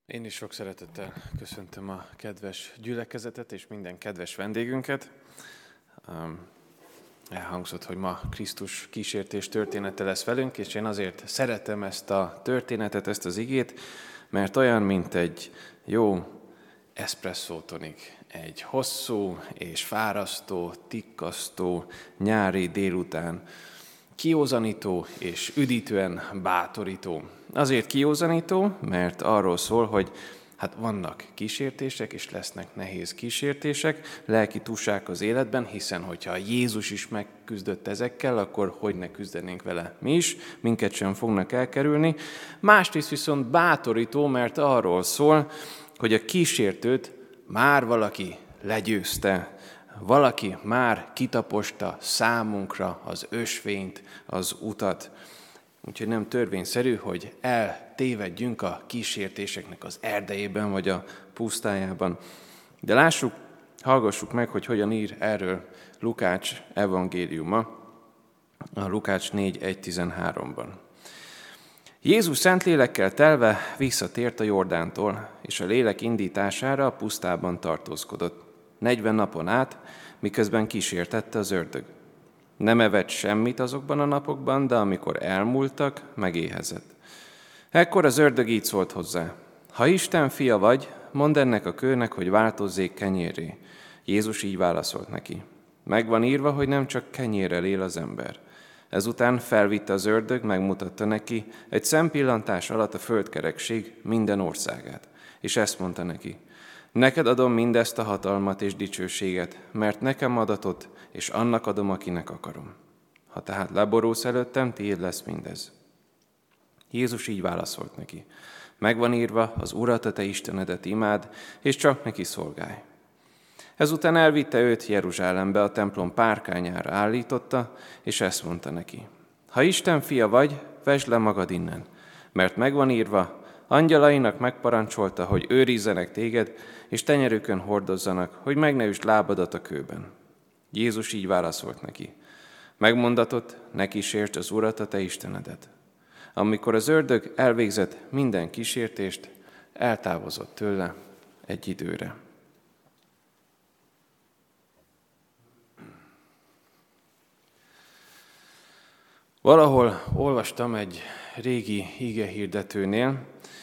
Én is sok szeretettel köszöntöm a kedves gyülekezetet és minden kedves vendégünket. Elhangzott, hogy ma Krisztus kísértés története lesz velünk, és én azért szeretem ezt a történetet, ezt az igét, mert olyan, mint egy jó espresszó tonik, egy hosszú és fárasztó, tikkasztó nyári délután, kiózanító és üdítően bátorító. Azért kiózanító, mert arról szól, hogy vannak kísértések, és lesznek nehéz kísértések, lelki túlság az életben, hiszen hogyha Jézus is megküzdött ezekkel, akkor hogy ne küzdenénk vele mi is, minket sem fognak elkerülni. Másrészt viszont bátorító, mert arról szól, hogy a kísértőt már valaki legyőzte, valaki már kitaposta számunkra az ösvényt, az utat. Úgyhogy nem törvényszerű, hogy eltévedjünk a kísértéseknek az erdejében vagy a pusztájában. De lássuk, hallgassuk meg, hogy hogyan ír erről Lukács evangéliuma, a Lukács 4.1.13-ban. Jézus Szentlélekkel telve visszatért a Jordántól, és a lélek indítására a pusztában tartózkodott. 40 napon át, miközben kísértette az ördög. Nem evett semmit azokban a napokban, de amikor elmúltak, megéhezett. Ekkor az ördög így szólt hozzá: ha Isten fia vagy, mondd ennek a kőnek, hogy változzék kenyérré. Jézus így válaszolt neki: megvan írva, hogy nem csak kenyérrel él az ember. Ezután felvitte az ördög, megmutatta neki egy szempillantás alatt a földkerekség minden országát. És ezt mondta neki: neked adom mindezt a hatalmat és dicsőséget, mert nekem adatott, és annak adom, akinek akarom. Ha tehát leborulsz előttem, tiéd lesz mindez. Jézus így válaszolt neki: megvan írva, az Urat, a te Istenedet imád, és csak neki szolgálj. Ezután elvitte őt Jeruzsálembe, a templom párkányára állította, és ezt mondta neki: ha Isten fia vagy, vesd le magad innen, mert megvan írva, angyalainak megparancsolta, hogy őrizzenek téged, és tenyerükön hordozzanak, hogy meg ne üsd lábadat a kőben. Jézus így válaszolt neki: megmondatott, ne kísértsd az Urat, a te Istenedet. Amikor az ördög elvégzett minden kísértést, eltávozott tőle egy időre. Valahol olvastam egy régi igehirdetőnél,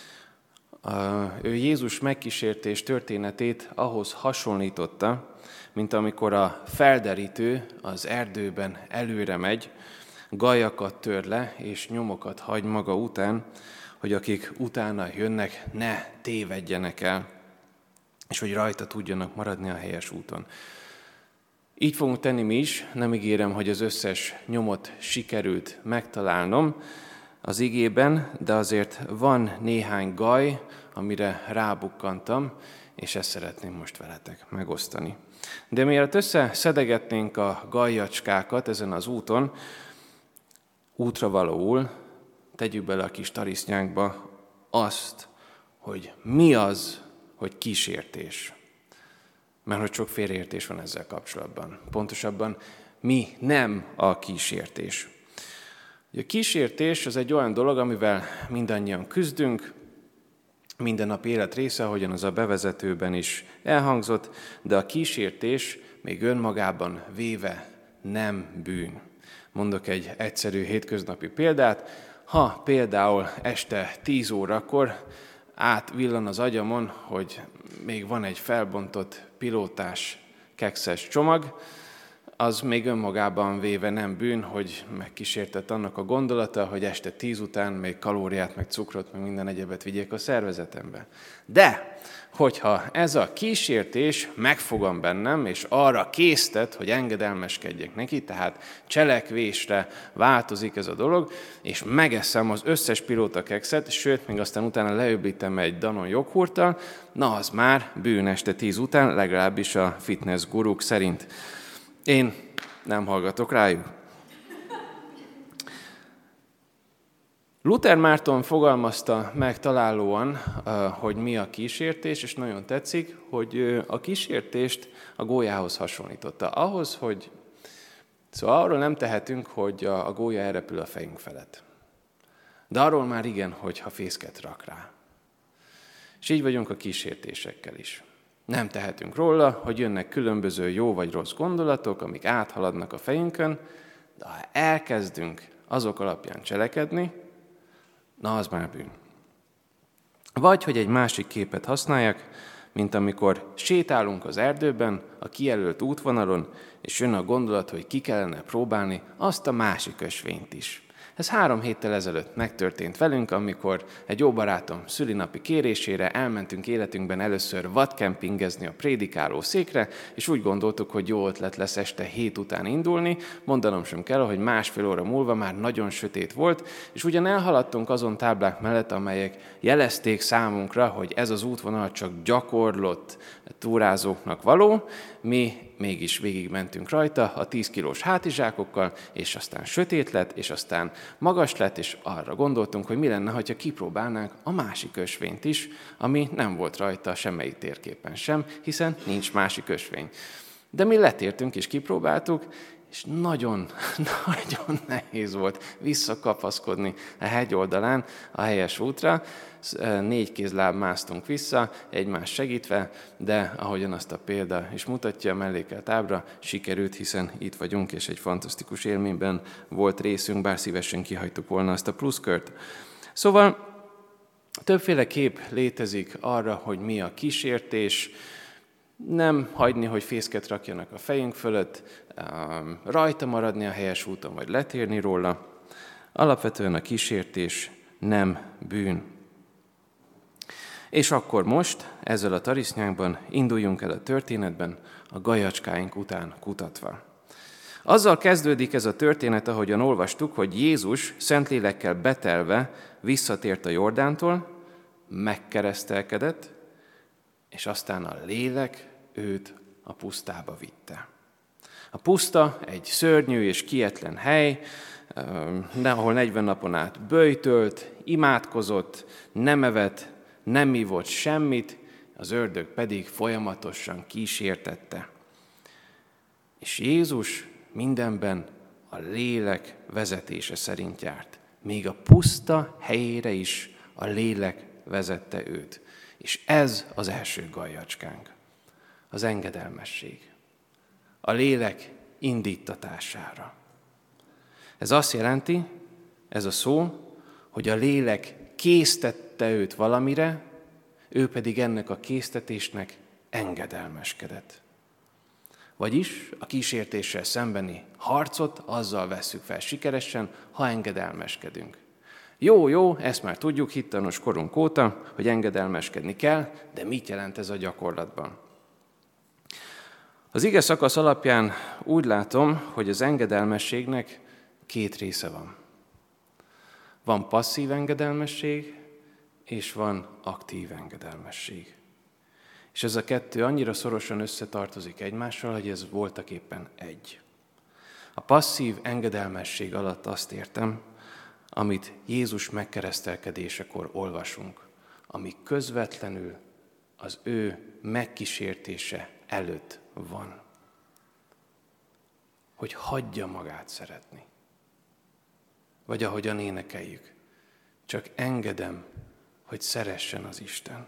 ő Jézus megkísértés történetét ahhoz hasonlította, mint amikor a felderítő az erdőben előre megy, gajakat tör le és nyomokat hagy maga után, hogy akik utána jönnek, ne tévedjenek el, és hogy rajta tudjanak maradni a helyes úton. Így fogunk tenni mi is, nem ígérem, hogy az összes nyomot sikerült megtalálnom az igében, de azért van néhány gaj, amire rábukkantam, és ezt szeretném most veletek megosztani. De mielőtt összeszedegetnénk a gajjacskákat ezen az úton, útra valóul tegyük bele a kis tarisznyánkba azt, hogy mi az, hogy kísértés. Mert hogy sok félreértés van ezzel kapcsolatban. Pontosabban, mi nem a kísértés. A kísértés az egy olyan dolog, amivel mindannyian küzdünk, mindennapi élet része, ahogyan az a bevezetőben is elhangzott, de a kísértés még önmagában véve nem bűn. Mondok egy egyszerű hétköznapi példát. Ha például este 10 órakor átvillan az agyamon, hogy még van egy felbontott pilótás kekszes csomag, az még önmagában véve nem bűn, hogy megkísértett annak a gondolata, hogy este 10 után még kalóriát, meg cukrot, meg minden egyebet vigyék a szervezetembe. De, hogyha ez a kísértés megfogam bennem, és arra késztet, hogy engedelmeskedjek neki, tehát cselekvésre változik ez a dolog, és megeszem az összes pilótakekszet, sőt, még aztán utána leöblítem egy Danon joghurttal, na az már bűn este 10 után, legalábbis a fitness guruk szerint. Én nem hallgatok rájuk. Luther Márton fogalmazta meg találóan, hogy mi a kísértés, és nagyon tetszik, hogy a kísértést a gólyához hasonlította. Ahhoz, hogy... Szóval arról nem tehetünk, hogy a gólya elrepül a fejünk felett. De arról már igen, hogyha fészket rak rá. És így vagyunk a kísértésekkel is. Nem tehetünk róla, hogy jönnek különböző jó vagy rossz gondolatok, amik áthaladnak a fejünkön, de ha elkezdünk azok alapján cselekedni, na az már bűn. Vagy, hogy egy másik képet használjak, mint amikor sétálunk az erdőben, a kijelölt útvonalon, és jön a gondolat, hogy ki kellene próbálni azt a másik ösvényt is. Ez 3 héttel ezelőtt megtörtént velünk, amikor egy jó barátom szülinapi kérésére elmentünk életünkben először vadkempingezni a prédikáló székre, és úgy gondoltuk, hogy jó ötlet lesz este 7 után indulni. Mondanom sem kell, hogy 1,5 óra múlva már nagyon sötét volt, és ugyan elhaladtunk azon táblák mellett, amelyek jelezték számunkra, hogy ez az útvonal csak gyakorlott túrázóknak való, mi mégis végigmentünk rajta a 10 kilós hátizsákokkal, és aztán sötét lett, és aztán magas lett, és arra gondoltunk, hogy mi lenne, ha kipróbálnánk a másik ösvényt is, ami nem volt rajta semmelyik térképen sem, hiszen nincs másik ösvény. De mi letértünk és kipróbáltuk, és nagyon nehéz volt visszakapaszkodni a hegyoldalán a helyes útra. 4 kézláb másztunk vissza, egymást segítve, de ahogyan azt a példa is mutatja, a mellékelt ábra, sikerült, hiszen itt vagyunk, és egy fantasztikus élményben volt részünk, bár szívesen kihagytuk volna azt a pluszkört. Szóval többféle kép létezik arra, hogy mi a kísértés, nem hagyni, hogy fészket rakjanak a fejünk fölött, rajta maradni a helyes úton, vagy letérni róla. Alapvetően a kísértés nem bűn. És akkor most, ezzel a tarisznyánkban induljunk el a történetben, a gajacskáink után kutatva. Azzal kezdődik ez a történet, ahogyan olvastuk, hogy Jézus Szentlélekkel betelve visszatért a Jordántól, megkeresztelkedett, és aztán a lélek őt a pusztába vitte. A puszta egy szörnyű és kietlen hely, ahol 40 napon át böjtölt, imádkozott, nem evett, nem ivott semmit, az ördög pedig folyamatosan kísértette. És Jézus mindenben a lélek vezetése szerint járt. Még a puszta helyére is a lélek vezette őt. És ez az első gajjacskánk, az engedelmesség, a lélek indítatására. Ez azt jelenti, ez a szó, hogy a lélek késztette őt valamire, ő pedig ennek a késztetésnek engedelmeskedett. Vagyis a kísértéssel szembeni harcot azzal vesszük fel sikeresen, ha engedelmeskedünk. Jó, ezt már tudjuk hittanos korunk óta, hogy engedelmeskedni kell, de mit jelent ez a gyakorlatban? Az ige szakasz alapján úgy látom, hogy az engedelmességnek 2 része van. Van passzív engedelmesség, és van aktív engedelmesség. És ez a 2 annyira szorosan összetartozik egymással, hogy ez voltaképpen egy. A passzív engedelmesség alatt azt értem, amit Jézus megkeresztelkedésekor olvasunk, ami közvetlenül az ő megkísértése előtt van. Hogy hagyja magát szeretni. Vagy ahogyan énekeljük, csak engedem, hogy szeressen az Isten.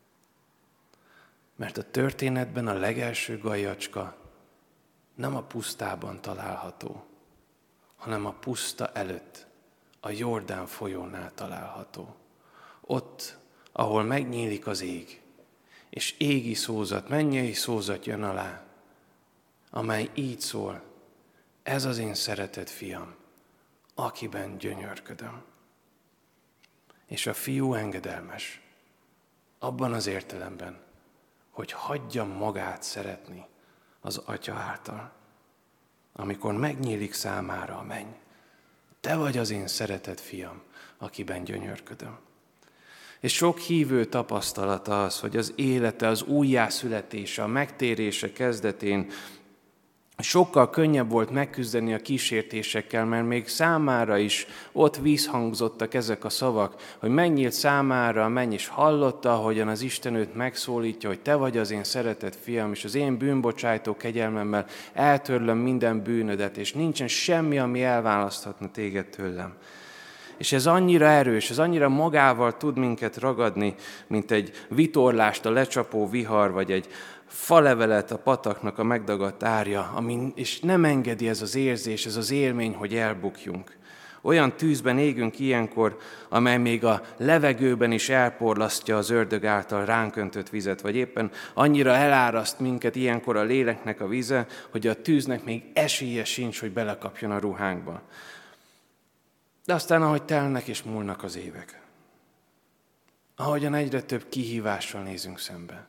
Mert a történetben a legelső gajjacska nem a pusztában található, hanem a puszta előtt, a Jordán folyónál található. Ott, ahol megnyílik az ég, és égi szózat, mennyei szózat jön alá, amely így szól, ez az én szeretett fiam, akiben gyönyörködöm. És a fiú engedelmes, abban az értelemben, hogy hagyja magát szeretni az atya által. Amikor megnyílik számára a menny, te vagy az én szeretett fiam, akiben gyönyörködöm. És sok hívő tapasztalata az, hogy az élete, az újjászületése, a megtérése kezdetén sokkal könnyebb volt megküzdeni a kísértésekkel, mert még számára is ott visszhangzottak ezek a szavak, hogy megnyílt számára a menny, és hallotta, ahogyan az Isten őt megszólítja, hogy te vagy az én szeretett fiam, és az én bűnbocsájtó kegyelmemmel eltörlöm minden bűnödet, és nincsen semmi, ami elválaszthatna téged tőlem. És ez annyira erős, ez annyira magával tud minket ragadni, mint egy vitorlást a lecsapó vihar, vagy egy falevelet a pataknak a megdagadt árja, és nem engedi ez az érzés, ez az élmény, hogy elbukjunk. Olyan tűzben égünk ilyenkor, amely még a levegőben is elporlasztja az ördög által ránk öntött vizet, vagy éppen annyira eláraszt minket ilyenkor a léleknek a vize, hogy a tűznek még esélye sincs, hogy belekapjon a ruhánkba. De aztán, ahogy telnek és múlnak az évek, ahogyan egyre több kihívással nézünk szembe,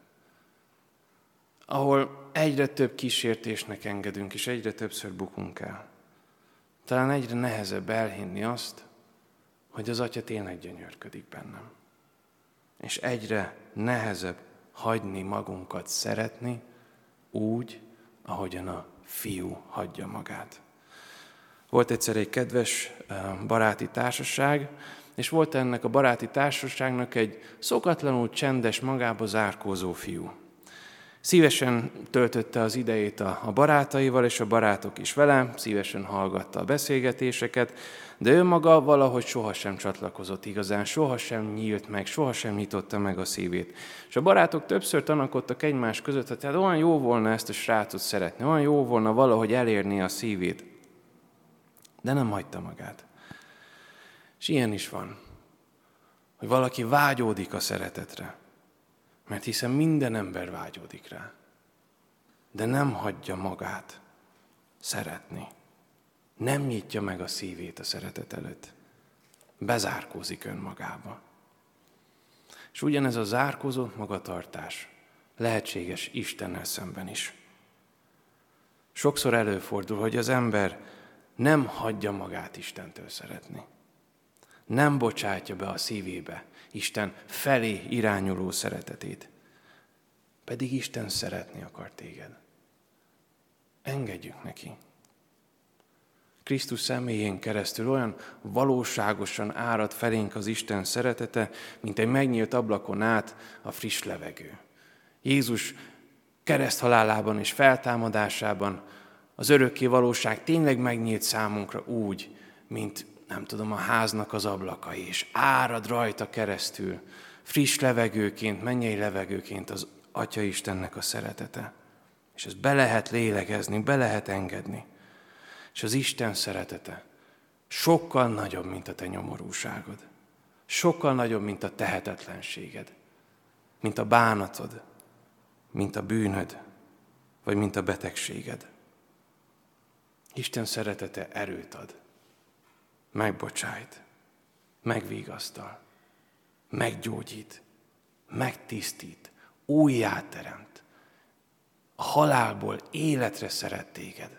ahol egyre több kísértésnek engedünk, és egyre többször bukunk el, talán egyre nehezebb elhinni azt, hogy az Atya tényleg gyönyörködik bennem. És egyre nehezebb hagyni magunkat szeretni úgy, ahogyan a fiú hagyja magát. Volt egyszer egy kedves baráti társaság, és volt ennek a baráti társaságnak egy szokatlanul csendes, magába zárkózó fiú. Szívesen töltötte az idejét a barátaival, és a barátok is vele, szívesen hallgatta a beszélgetéseket, de ő maga valahogy sohasem csatlakozott igazán, sohasem nyílt meg, sohasem nyitotta meg a szívét. És a barátok többször tanakodtak egymás között, hogy tehát olyan jó volna ezt a srácot szeretni, olyan jó volna valahogy elérni a szívét, de nem hagyta magát. És ilyen is van, hogy valaki vágyódik a szeretetre, mert hiszen minden ember vágyódik rá, de nem hagyja magát szeretni. Nem nyitja meg a szívét a szeretet előtt. Bezárkózik önmagába. És ugyanez a zárkózott magatartás lehetséges Istennel szemben is. Sokszor előfordul, hogy az ember nem hagyja magát Istentől szeretni. Nem bocsátja be a szívébe Isten felé irányuló szeretetét. Pedig Isten szeretni akar téged. Engedjük neki. Krisztus személyén keresztül olyan valóságosan árad felénk az Isten szeretete, mint egy megnyílt ablakon át a friss levegő. Jézus kereszthalálában és feltámadásában az örökké valóság tényleg megnyílt számunkra úgy, mint a háznak az ablakai, és árad rajta keresztül, friss levegőként, mennyei levegőként az Atya Istennek a szeretete. És ezt be lehet lélegezni, be lehet engedni. És az Isten szeretete sokkal nagyobb, mint a te nyomorúságod. Sokkal nagyobb, mint a tehetetlenséged. Mint a bánatod, mint a bűnöd, vagy mint a betegséged. Isten szeretete erőt ad. Megbocsájt, megvigasztal, meggyógyít, megtisztít, újjáteremt. A halálból életre szeret téged.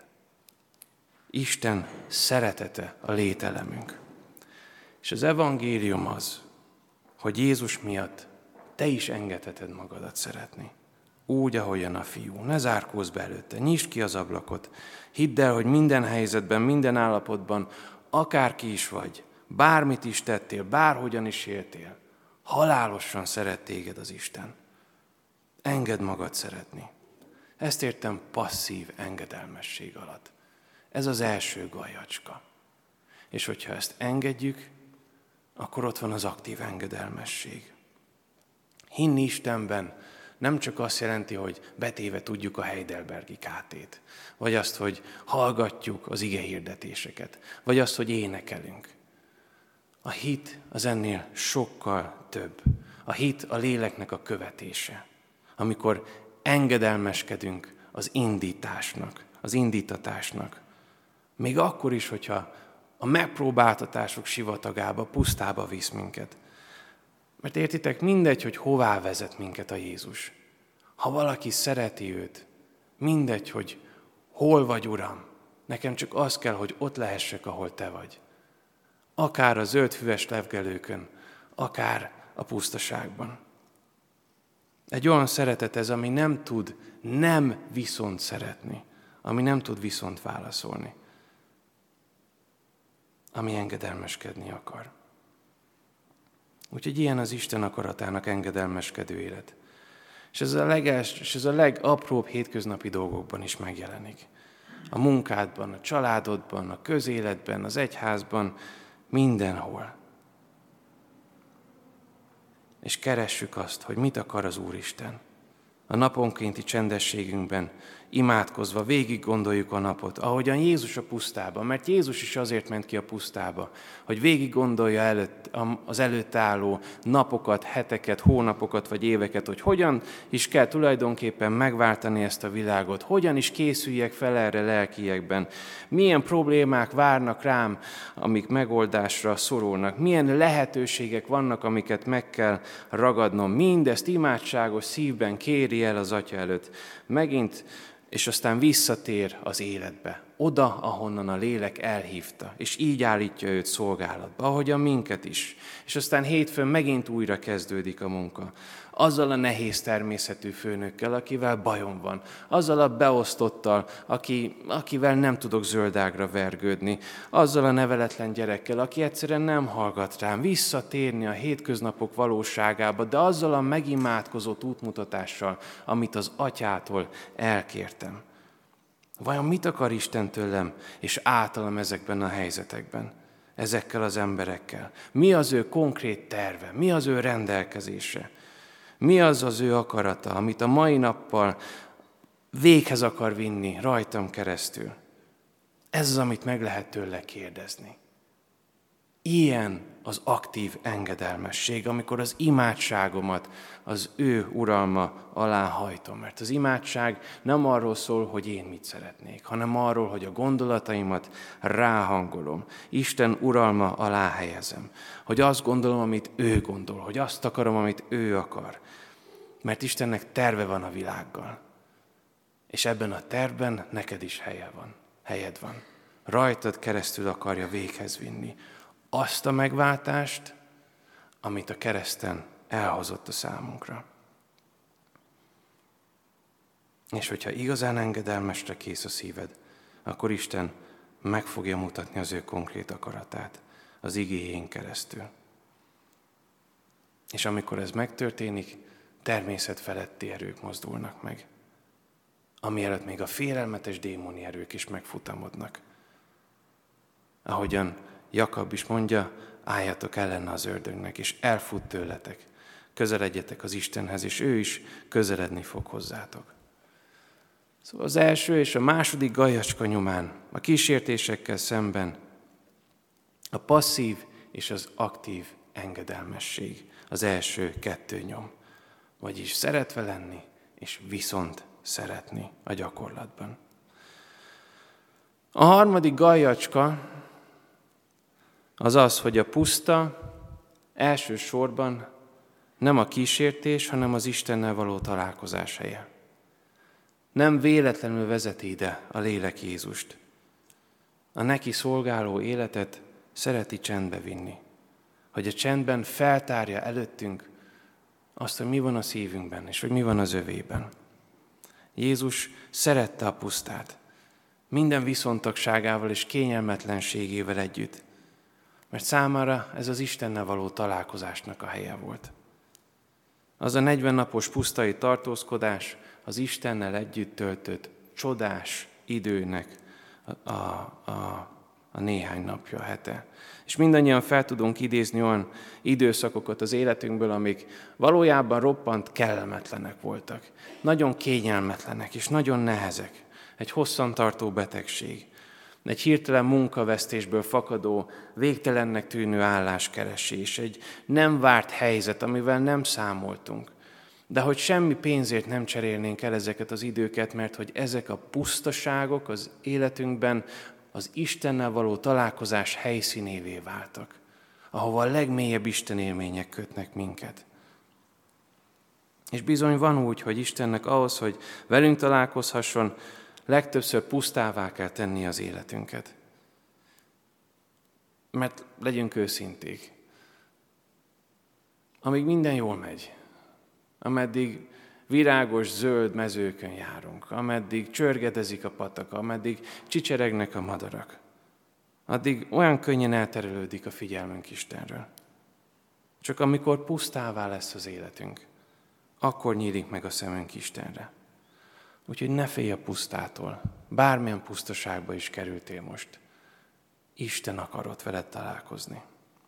Isten szeretete a lételemünk. És az evangélium az, hogy Jézus miatt te is engedheted magadat szeretni. Úgy, ahogyan a fiú. Ne zárkózz be előtte, nyisd ki az ablakot. Hidd el, hogy minden helyzetben, minden állapotban, akárki is vagy, bármit is tettél, bárhogyan is éltél, halálosan szeret téged az Isten. Engedd magad szeretni. Ezt értem passzív engedelmesség alatt. Ez az első gajacska. És hogyha ezt engedjük, akkor ott van az aktív engedelmesség. Hinni Istenben nem csak azt jelenti, hogy betéve tudjuk a Heidelbergi KT-t, vagy azt, hogy hallgatjuk az igehirdetéseket, vagy azt, hogy énekelünk. A hit az ennél sokkal több. A hit a léleknek a követése, amikor engedelmeskedünk az indításnak, az indítatásnak. Még akkor is, hogyha a megpróbáltatások sivatagába, pusztába visz minket. Mert értitek, mindegy, hogy hová vezet minket a Jézus. Ha valaki szereti őt, mindegy, hogy hol vagy, Uram, nekem csak az kell, hogy ott lehessek, ahol te vagy. Akár a zöldfüves levgelőkön, akár a pusztaságban. Egy olyan szeretet ez, ami nem tud nem viszont szeretni, ami nem tud viszont válaszolni, ami engedelmeskedni akar. Úgyhogy ilyen az Isten akaratának engedelmeskedő élet. És ez a legapróbb hétköznapi dolgokban is megjelenik. A munkádban, a családodban, a közéletben, az egyházban, mindenhol. És keressük azt, hogy mit akar az Úristen. A naponkénti csendességünkben imádkozva végig gondoljuk a napot, ahogyan Jézus a pusztában, mert Jézus is azért ment ki a pusztába, hogy végig gondolja az előtt álló napokat, heteket, hónapokat vagy éveket, hogy hogyan is kell tulajdonképpen megváltani ezt a világot, hogyan is készüljek fel erre lelkiekben, milyen problémák várnak rám, amik megoldásra szorulnak, milyen lehetőségek vannak, amiket meg kell ragadnom. Mindezt imádságos szívben kéri el az Atya előtt. Megint, és aztán visszatér az életbe, oda, ahonnan a lélek elhívta, és így állítja őt szolgálatba, ahogyan minket is. És aztán hétfőn megint újra kezdődik a munka. Azzal a nehéz természetű főnökkel, akivel bajom van, azzal a beosztottal, akivel nem tudok zöldágra vergődni, azzal a neveletlen gyerekkel, aki egyszerűen nem hallgat rám, visszatérni a hétköznapok valóságába, de azzal a megimádkozott útmutatással, amit az Atyától elkértem. Vajon mit akar Isten tőlem és általam ezekben a helyzetekben, ezekkel az emberekkel? Mi az ő konkrét terve? Mi az ő rendelkezése? Mi az az ő akarata, amit a mai nappal véghez akar vinni rajtam keresztül? Ez az, amit meg lehet tőle kérdezni. Ilyen az aktív engedelmesség, amikor az imádságomat az ő uralma alá hajtom. Mert az imádság nem arról szól, hogy én mit szeretnék, hanem arról, hogy a gondolataimat ráhangolom. Isten uralma alá helyezem. Hogy azt gondolom, amit ő gondol, hogy azt akarom, amit ő akar. Mert Istennek terve van a világgal. És ebben a tervben neked is helyed van. Rajtad keresztül akarja véghez vinni azt a megváltást, amit a kereszten elhozott a számunkra. És hogyha igazán engedelmesre kész a szíved, akkor Isten meg fogja mutatni az ő konkrét akaratát az igéjén keresztül. És amikor ez megtörténik, természetfeletti erők mozdulnak meg, ami előtt még a félelmetes démoni erők is megfutamodnak. Ahogyan Jakab is mondja, álljatok ellene az ördögnek, és elfut tőletek. Közeledjetek az Istenhez, és ő is közeledni fog hozzátok. Szóval az első és a második gajacska nyomán, a kísértésekkel szemben a passzív és az aktív engedelmesség az első kettő nyom. Vagyis szeretve lenni, és viszont szeretni a gyakorlatban. A harmadik gajacska az az, hogy a puszta elsősorban nem a kísértés, hanem az Istennel való találkozás helye. Nem véletlenül vezeti ide a lélek Jézust. A neki szolgáló életet szereti csendbe vinni. Hogy a csendben feltárja előttünk azt, hogy mi van a szívünkben, és hogy mi van az övében. Jézus szerette a pusztát, minden viszontagságával és kényelmetlenségével együtt, mert számára ez az Istennel való találkozásnak a helye volt. Az a 40 napos pusztai tartózkodás az Istennel együtt töltött csodás időnek a néhány napja, hete. És mindannyian fel tudunk idézni olyan időszakokat az életünkből, amik valójában roppant kellemetlenek voltak. Nagyon kényelmetlenek és nagyon nehezek. Egy hosszantartó betegség, egy hirtelen munkavesztésből fakadó, végtelennek tűnő álláskeresés, egy nem várt helyzet, amivel nem számoltunk. De hogy semmi pénzért nem cserélnénk el ezeket az időket, mert hogy ezek a pusztaságok az életünkben az Istennel való találkozás helyszínévé váltak, ahova a legmélyebb Isten élmények kötnek minket. És bizony van úgy, hogy Istennek ahhoz, hogy velünk találkozhasson, legtöbbször pusztává kell tenni az életünket. Mert legyünk őszinték. Amíg minden jól megy, ameddig virágos, zöld mezőkön járunk, ameddig csörgedezik a patak, ameddig csicseregnek a madarak, addig olyan könnyen elterelődik a figyelmünk Istenről. Csak amikor pusztává lesz az életünk, akkor nyílik meg a szemünk Istenre. Úgyhogy ne félj a pusztától, bármilyen pusztaságba is kerültél most. Isten akarott veled találkozni.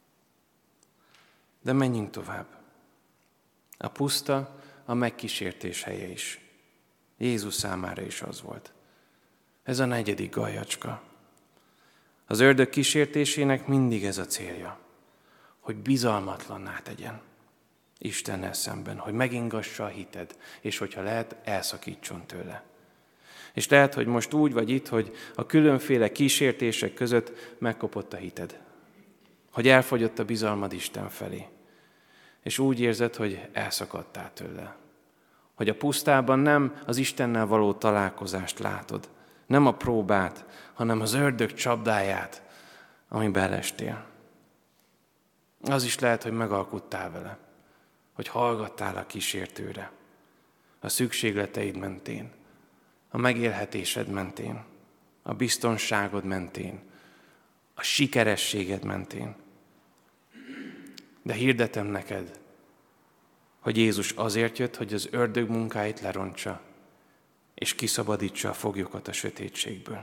De menjünk tovább. A puszta a megkísértés helye is. Jézus számára is az volt. Ez a 4. gajacska. Az ördög kísértésének mindig ez a célja, hogy bizalmatlanná tegyen Istennel szemben, hogy megingassa a hited, és hogyha lehet, elszakítson tőle. És lehet, hogy most úgy vagy itt, hogy a különféle kísértések között megkopott a hited, hogy elfogyott a bizalmad Isten felé, és úgy érzed, hogy elszakadtál tőle, hogy a pusztában nem az Istennel való találkozást látod, nem a próbát, hanem az ördög csapdáját, ami belestél. Az is lehet, hogy megalkudtál vele, hogy hallgattál a kísértőre, a szükségleteid mentén, a megélhetésed mentén, a biztonságod mentén, a sikerességed mentén. De hirdetem neked, hogy Jézus azért jött, hogy az ördög munkáit lerontsa, és kiszabadítsa a foglyokat a sötétségből.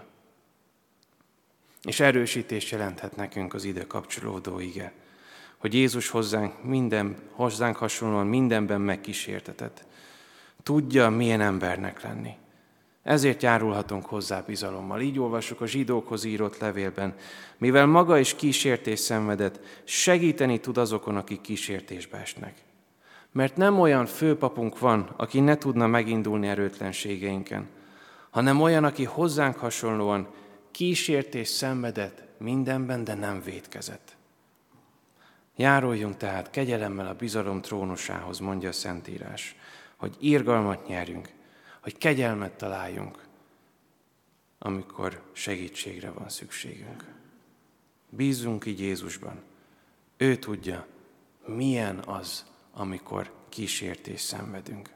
És erősítést jelenthet nekünk az ide kapcsolódó ige, hogy Jézus hozzánk hasonlóan mindenben megkísértetett. Tudja, milyen embernek lenni. Ezért járulhatunk hozzá bizalommal. Így olvassuk a zsidókhoz írott levélben, mivel maga is kísértés szenvedett, segíteni tud azokon, akik kísértésbe esnek. Mert nem olyan főpapunk van, aki ne tudna megindulni erőtlenségeinken, hanem olyan, aki hozzánk hasonlóan kísértés szenvedett mindenben, de nem vétkezett. Járuljunk tehát kegyelemmel a bizalom trónusához, mondja a Szentírás, hogy irgalmat nyerjünk, hogy kegyelmet találjunk, amikor segítségre van szükségünk. Bízzunk így Jézusban. Ő tudja, milyen az, amikor kísértést szenvedünk.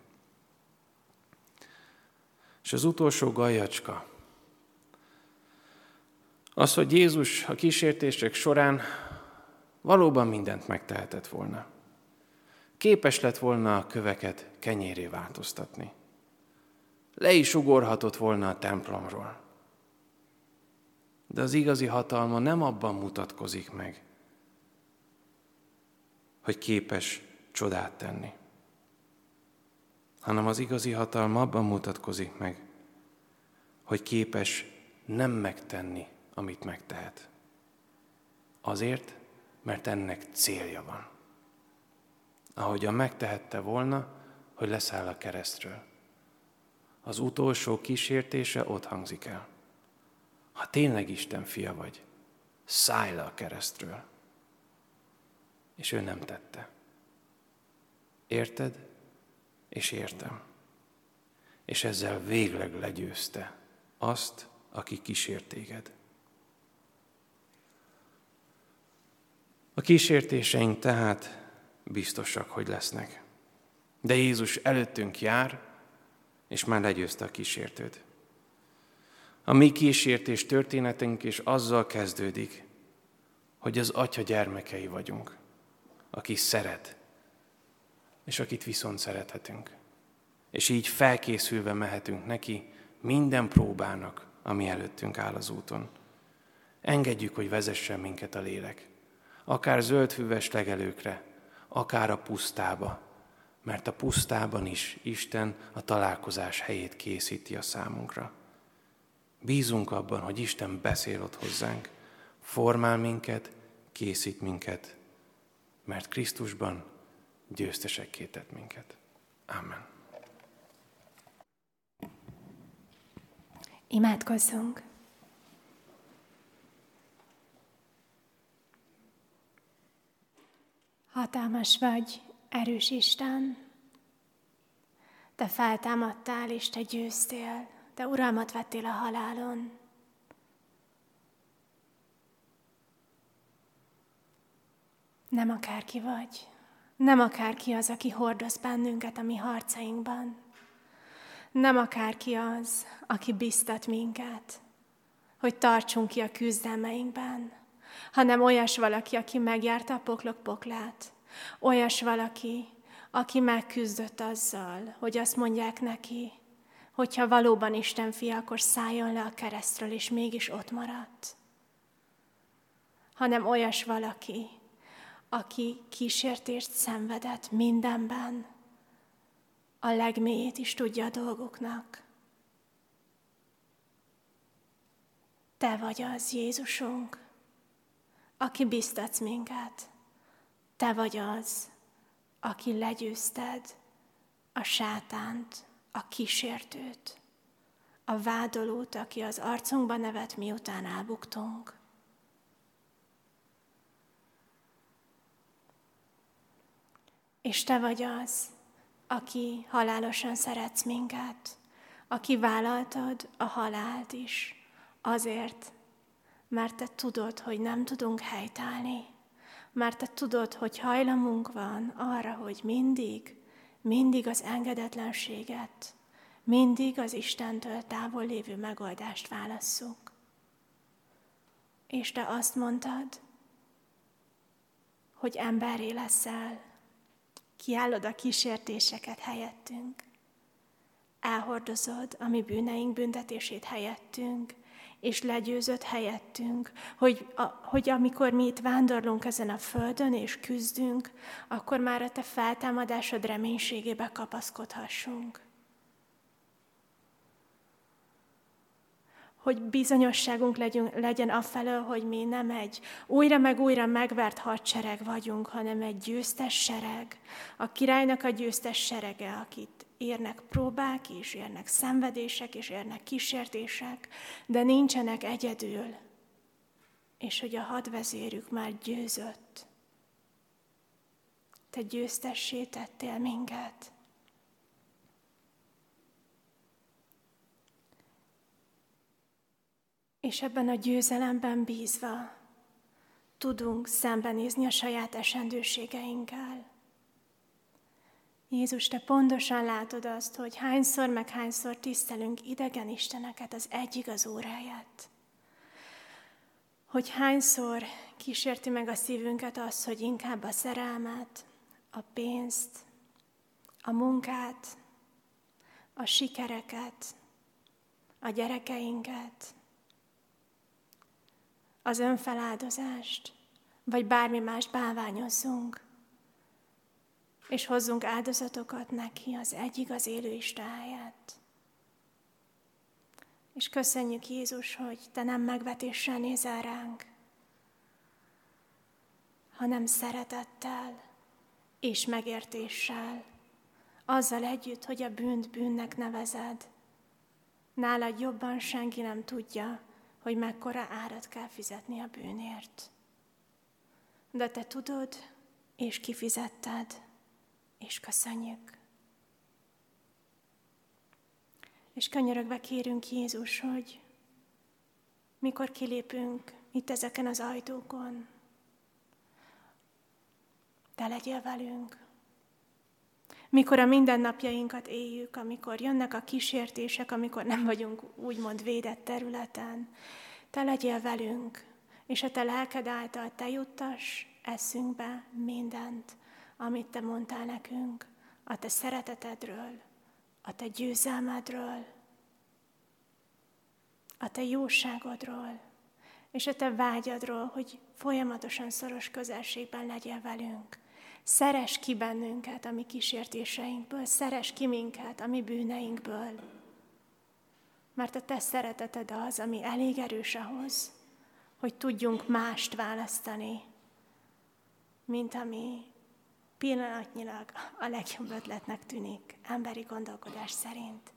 És az utolsó gajacska, az, hogy Jézus a kísértések során valóban mindent megtehetett volna. Képes lett volna a köveket kenyérré változtatni. Le is ugorhatott volna a templomról. De az igazi hatalma nem abban mutatkozik meg, hogy képes csodát tenni, hanem az igazi hatalma abban mutatkozik meg, hogy képes nem megtenni, amit megtehet. Azért, mert ennek célja van. Ahogyan megtehette volna, hogy leszáll a keresztről. Az utolsó kísértése ott hangzik el. Ha tényleg Isten fia vagy, szállj le a keresztről. És ő nem tette. Érted? És értem. És ezzel végleg legyőzte azt, aki kísért téged. A kísértéseink tehát biztosak, hogy lesznek. De Jézus előttünk jár, és már legyőzte a kísértőt. A mi kísértés történetünk is azzal kezdődik, hogy az Atya gyermekei vagyunk, aki szeret, és akit viszont szerethetünk. És így felkészülve mehetünk neki minden próbának, ami előttünk áll az úton. Engedjük, hogy vezessen minket a lélek, akár zöldfüves legelőkre, akár a pusztába, mert a pusztában is Isten a találkozás helyét készíti a számunkra. Bízunk abban, hogy Isten beszél ott hozzánk, formál minket, készít minket, mert Krisztusban győztesekké tett minket. Amen. Imádkozzunk! Hatalmas vagy, erős Isten! Te feltámadtál és te győztél, te uralmat vettél a halálon. Nem akárki vagy, nem akárki az, aki hordoz bennünket a mi harcainkban. Nem akárki az, aki biztat minket, hogy tartsunk ki a küzdelmeinkben, hanem olyas valaki, aki megjárta a poklok poklát. Olyas valaki, aki megküzdött azzal, hogy azt mondják neki, hogyha valóban Isten fia, akkor szálljon le a keresztről, és mégis ott maradt. hanem olyas valaki, aki kísértést szenvedett mindenben, a legmélyét is tudja a dolgoknak. Te vagy az, Jézusunk, aki biztatsz minket. Te vagy az, aki legyőzted a sátánt, a kísértőt, a vádolót, aki az arcunkba nevet, miután elbuktunk. És te vagy az, aki halálosan szeretsz minket, aki vállaltad a halált is, azért, mert te tudod, hogy nem tudunk helytállni, mert te tudod, hogy hajlamunk van arra, hogy mindig az engedetlenséget, mindig az Istentől távol lévő megoldást válasszuk. És te azt mondtad, hogy emberré leszel, kiállod a kísértéseket helyettünk, elhordozod a mi bűneink büntetését helyettünk, és legyőzött helyettünk, hogy amikor mi itt vándorlunk ezen a földön és küzdünk, akkor már a te feltámadásod reménységébe kapaszkodhassunk. Hogy bizonyosságunk legyen afelől, hogy mi nem egy újra meg újra megvert hadsereg vagyunk, hanem egy győztes sereg. A királynak a győztes serege, akit érnek próbák, és érnek szenvedések, és érnek kísértések, de nincsenek egyedül. És hogy a hadvezérük már győzött. Te győztessé tettél minket. És ebben a győzelemben bízva tudunk szembenézni a saját esendőségeinkkel. Jézus, te pontosan látod azt, hogy hányszor tisztelünk idegen isteneket az egy igaz Úr helyett. Hogy hányszor kísérti meg a szívünket az, hogy inkább a szerelmet, a pénzt, a munkát, a sikereket, a gyerekeinket, az önfeláldozást, vagy bármi mást bálványozzunk, és hozzunk áldozatokat neki az egy igaz élő Isten helyett. És köszönjük, Jézus, hogy te nem megvetéssel nézel ránk, hanem szeretettel és megértéssel, azzal együtt, hogy a bűnt bűnnek nevezed. Nálad jobban senki nem tudja, hogy mekkora árat kell fizetni a bűnért. De te tudod, és kifizetted, és köszönjük. És könyörögve kérünk, Jézus, hogy mikor kilépünk itt ezeken az ajtókon, te legyél velünk. Mikor a mindennapjainkat éljük, amikor jönnek a kísértések, amikor nem vagyunk úgymond védett területen, te legyél velünk, és a te lelked által te juttass eszünkbe mindent, amit te mondtál nekünk, a te szeretetedről, a te győzelmedről, a te jóságodról, és a te vágyadról, hogy folyamatosan szoros közelségben legyél velünk. Szeress ki bennünket a mi kísértéseinkből, szeress ki minket a mi bűneinkből, mert a te szereteted az, ami elég erős ahhoz, hogy tudjunk mást választani, mint ami pillanatnyilag a legjobb ötletnek tűnik, emberi gondolkodás szerint.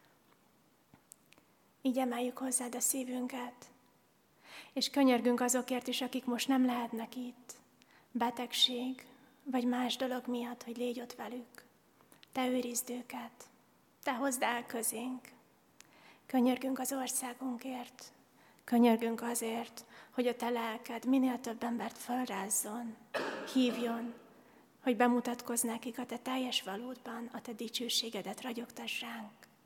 Így emeljük hozzád a szívünket, és könyörgünk azokért is, akik most nem lehetnek itt, betegség vagy más dolog miatt, hogy légy ott velük. Te őrizd őket, te hozd el közénk. Könyörgünk az országunkért, könyörgünk azért, hogy a te lelked minél több embert felrázzon, hívjon, hogy bemutatkozz nekik a te teljes valódban, a te dicsőségedet ragyogtass ránk.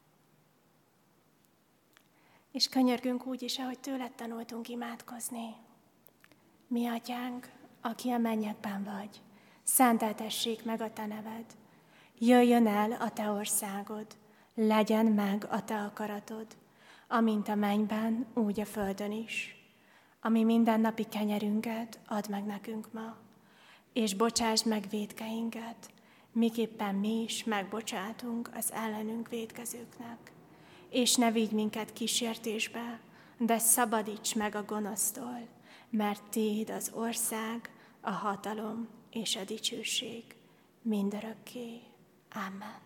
És könyörgünk úgy is, ahogy tőled tanultunk imádkozni. Mi atyánk, aki a mennyekben vagy, szenteltessék meg a te neved. Jöjjön el a te országod, legyen meg a te akaratod, amint a mennyben, úgy a földön is. ami mindennapi kenyerünket add meg nekünk ma, és bocsásd meg vétkeinket, miképpen mi is megbocsátunk az ellenünk vétkezőknek. És ne vigy minket kísértésbe, de szabadíts meg a gonosztól, mert tiéd az ország, a hatalom és a dicsőség mindörökké. Amen.